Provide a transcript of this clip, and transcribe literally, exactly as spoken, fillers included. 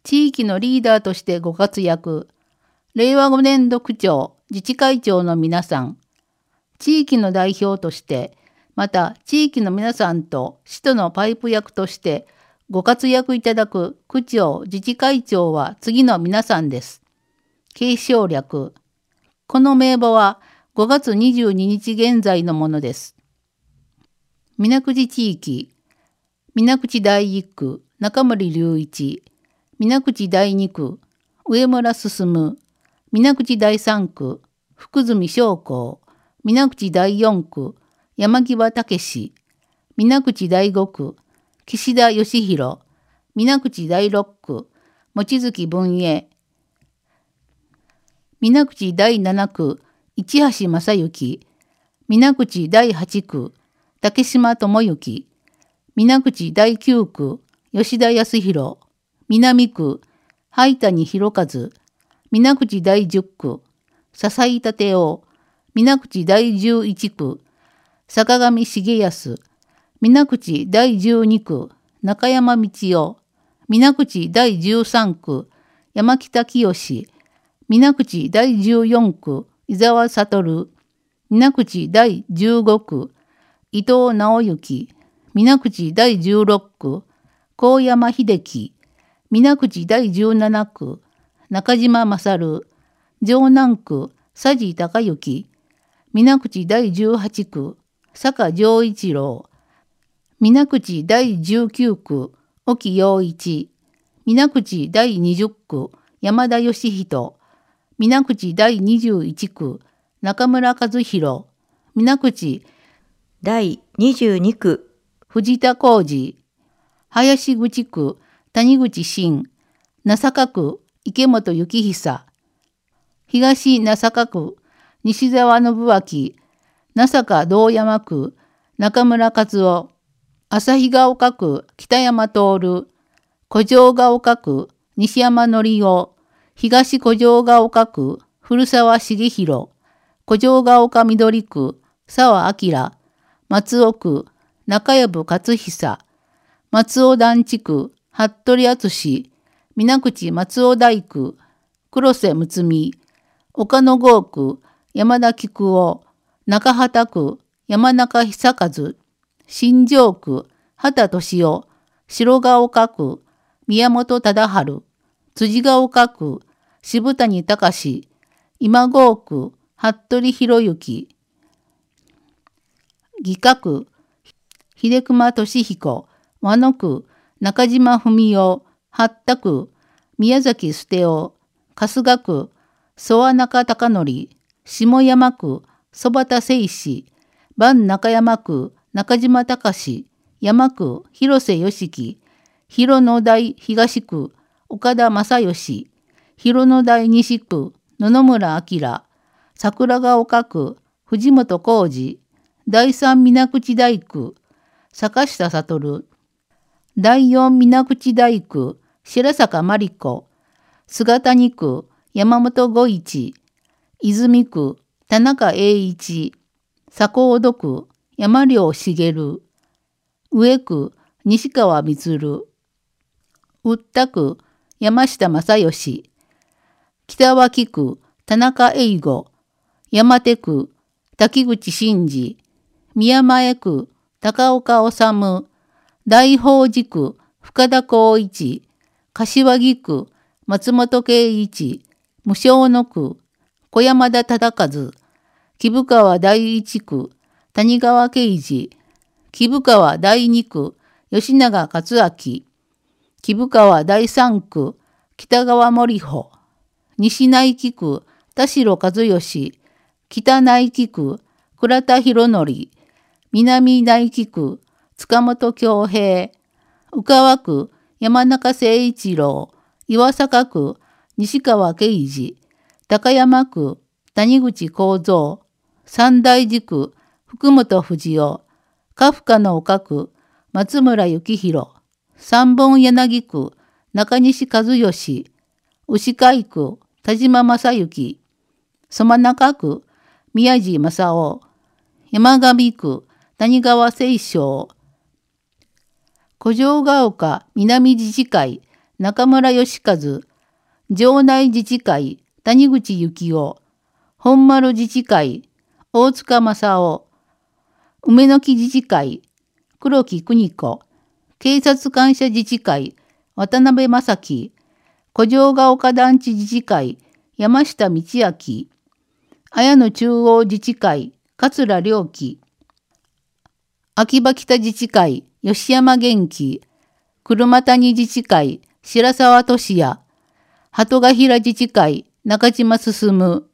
地域のリーダーとしてご活躍。れいわごねん度区長、自治会長の皆さん。地域の代表として、また地域の皆さんと市とのパイプ役としてご活躍いただく区長、自治会長は次の皆さんです。継承略。この名簿はごがつにじゅうににち現在のものです。水口地域、水口第一区、中森隆一、水口第二区、上村進、水口第三区、福住将校、水口第四区、山際武史、水口第五区、岸田義弘、水口第六区、望月文英、水口第七区、市橋正幸、水口第八区、竹島智之、水口第九区、吉田康弘、南区、灰谷博和、水口第十区、笹井立夫、水口第十一区、坂上重康、水口第十二区、中山道夫、水口第十三区、山北清、水口第十四区、伊沢悟、水口第十五区、伊藤直之、水口第十六区、高山秀樹、水口第十七区、中島勝、城南区、佐治隆之、水口第十八区、坂丈一郎、水口第十九区、沖陽一、水口第二十区、山田義人、水口第二十一区、中村和弘、水口第二十二区、 藤田浩二、林口区、谷口真、名坂区、池本幸久、東名坂区、西澤信明、名坂道山区、中村和夫、旭ヶ丘区、北山徹、古城ヶ丘区、西山則夫、東古城ヶ丘区、古澤重弘、古城ヶ丘緑区、沢明、松尾区、中藪勝久、松尾団地区、服部敦、水口松尾大区、黒瀬睦美、岡野郷区、山田菊夫、中畑区、山中久和、新庄区、畑俊夫、白ヶ丘区、宮本忠治、辻ヶ丘区、渋谷隆、今郷区、服部博之、義家区、秀熊俊彦、和野区、中島文夫、八田区、宮崎捨夫、春日区、曽我中貴則、下山区、曽畑誠史、万中山区、中島隆、山区、広瀬良樹、広野台東区、岡田正義、広野台西区、野々村明、桜ヶ丘区、藤本浩二、第三水口大区、坂下悟、第四水口大区、白坂真理子、菅谷区、山本吾一、泉区、田中栄一、佐高戸区、山領茂、上区、西川充、宇田区、山下正義、北脇区、田中英吾、山手区、滝口真嗣、宮前区、高岡治、大宝寺区、深田光一、柏木区、松本圭一、無償の区、小山田忠和、木生川第一区、谷川啓二、木生川第二区、吉永克明、木生川第三区、北川森穂、西内木区、田代和義、北内木区、倉田博則、南内木区、塚本恭平、宇川区、山中誠一郎、岩坂区、西川圭二、高山区、谷口幸三、三大寺区、福本藤夫、カフカの丘区、松村幸弘、三本柳区、中西和義、牛飼区、田島正幸、蘇中区、宮地正夫、山上区、谷川清正、古城ヶ丘南自治会、 中村義和、城内自治会、谷口幸雄、本丸自治会、大塚正夫、梅の木自治会、黒木邦子、警察官舎自治会、渡辺正樹、古城ヶ丘団地自治会、山下道明、綾野中央自治会、桂良樹、秋葉北自治会、吉山元気、車谷自治会、白沢俊也、鳩ヶ平自治会、中島進、